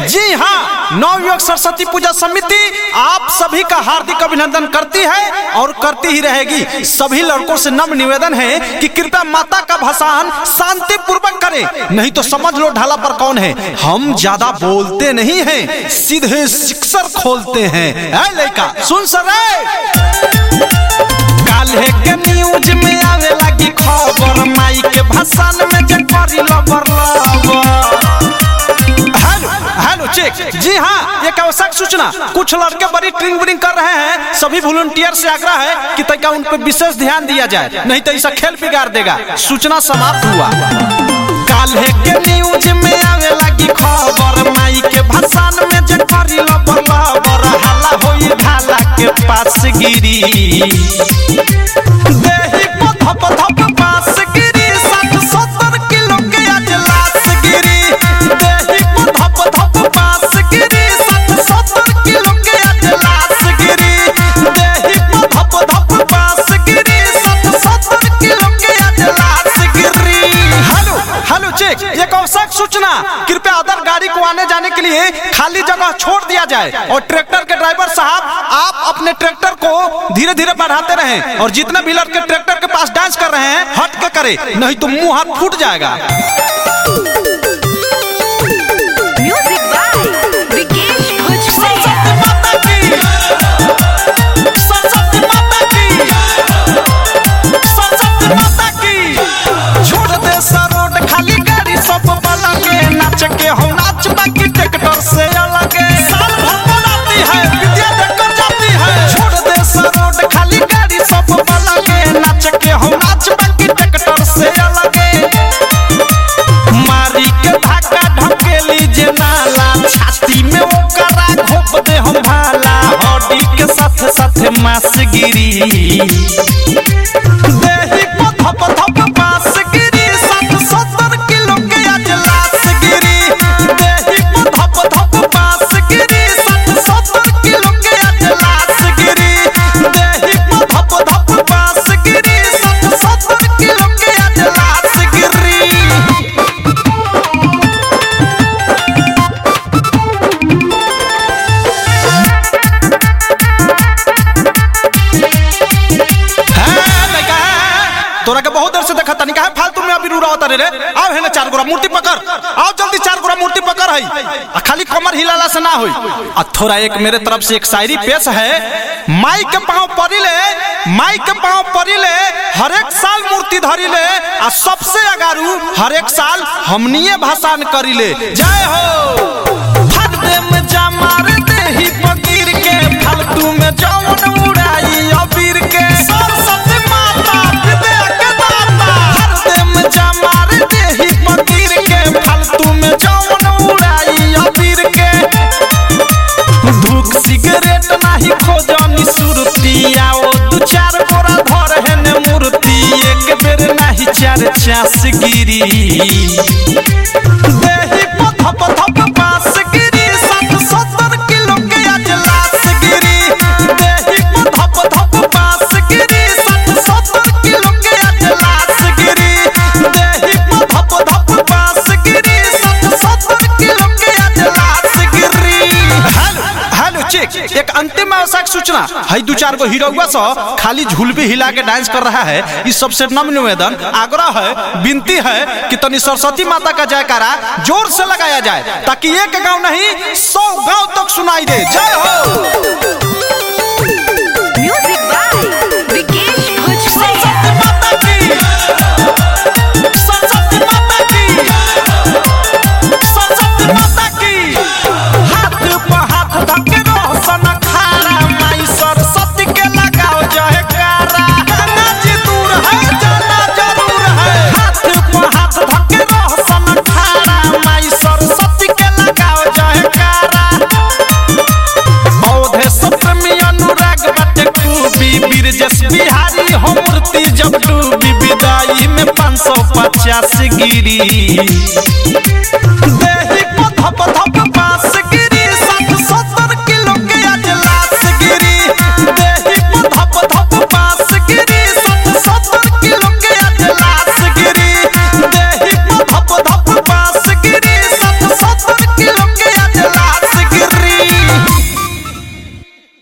जी हाँ, नवयुवक सरस्वती पूजा समिति आप सभी का हार्दिक अभिनंदन करती है और करती ही रहेगी। सभी लड़कों से नम्र निवेदन है कि कृपया माता का भाषण शांति पूर्वक करें, नहीं तो समझ लो ढाला पर कौन है। हम ज्यादा बोलते नहीं हैं, सीधे सिक्सर खोलते हैं। लड़का सुन सरे, काल्हे के न्यूज में आवे लगी खबर, माई के भाषण में जे करी लबर लबर। हेलो चेक, जी हाँ, एक आवश्यक सूचना, कुछ लड़के बड़ी ट्रिंग कर रहे हैं। सभी वॉलंटियर से आग्रह है कि तनिक उन पर विशेष ध्यान दिया जाए, नहीं तो ऐसा खेल बिगाड़ देगा। सूचना समाप्त हुआ। काल्हे के न्यूज में आवे लगी खबर, माई के भाषण में जे करी लबर लबर। हल्ला होई ढाला के पास गिरी, देही को धप धप पास गिरी। 60-70 किलो के आज लाश गिरी, देही को धप धप पास गिरी। 60-70 किलो के आज लाश गिरी, देही को धप धप पास गिरी। 60-70 किलो के आज लाश गिरी। हेलो चेक, एक आवश्यक सूचना, कृपया अदर गाड़ी को आने जाने के लिए खाली जगह छोड़ दिया जाए और ट्रैक्टर के ड्राइवर साहब आप अपने ट्रैक्टर को धीरे धीरे बढ़ाते रहें और जितने भी लड़के ट्रैक्टर के पास डांस कर रहे हैं हट के करें, नहीं तो मुंह हाथ फूट जाएगा। म्यूजिक बाय विकेश भोजपुरिया। सरस्वती माता की, सरस्वती माता की। छोड़ दे सरोड खाली गाड़ी सब वाला के, नाच के हो नाच बाकी ट्रैक्टर से अलग। साल भर बनाती है विद्या देकर जाती है। छोड़ दे सरोड खाली गाड़ी सब वाला के, नाच के हो नाच बाकी ट्रैक्टर से अलग। मारी के धाका ढकेली जे नाला, छाती में ओकरा घोप दे हम भाला। हड्डी के साथ साथ मांस गिरी, देही को धप धप पास गिरी। 60-70 किलो के आज लाश गिरी, देही को धप धप पास गिरी। 60-70 किलो के आज लाश गिरी, देही को धप धप पास गिरी। 60-70 किलो के आज लाश गिरी। तोरा के बहुत देर से देखा तनी काहे फालतू में अभी रू रहा रे। आओ है ना 4 गोरा मूर्ति पकड़, आओ जल्दी 4 गोरा मूर्ति पकड़ है। खाली कमर हिलाला से ना होई। थोड़ा एक मेरे तरफ से एक शायरी पेश है। माई के पांव परी ले, माई के पांव परी ले, हर एक साल मूर्ति धरी ले, आ सबसे अगारू हर एक साल हमनिए भाषण करी ले। जय हो। फट दे में जा मार दे ही फकीर के, फालतू में जौन उड़ाई अबीर के। सरस्वती माता विद्या के दाता, हर दे में जा मार दे ही फकीर के, फालतू में जौन उड़ाई अबीर के। धूक सिगरेट नाही खोजनी सुरती, आओ 2-4 गोरा धर है ने मूर्ति। एक बेर नाही 4 चास गिरी, देही को धप धप पास गिरी। 60-70 किलो के आज लाश गिरी, देही को धप धप पास गिरी। 60-70 किलो के आज लाश गिरी, देही को धप धप पास गिरी। 60-70 किलो के आज लाश गिरी। हेलो चेक, एक अंतिम आवश्यक सूचना है। 2-4 गो हीरोवा सो खाली झुलबी हिला के डांस कर रहा है। इस सबसे नम्र निवेदन आग्रह है, विनती है कि तनी सरस्वती माता का जयकारा जोर से लगाया जाए, ताकि एक गांव नहीं 100 गांव तक सुनाई दे। जय हो। म्यूजिक बाय विकेश भोजपुरिया। सरस्वती माता की, सरस्वती माता की, सरस्वती माता की। हाथ पे हाथ धके रोशन खारा, माई सरस्वती के लगाओ जयकारा। गंगा जी दूर है जाना जरूर है, हाथ पे हाथ धके रोशन खारा, माई सरस्वती के लगाओ जयकारा। औधे सप्तमी अनुराग बाटे खूबी, बिरजस बिहारी हो मूर्ति जब डूबी। विदाई में 550 गिरी, देही को धप धप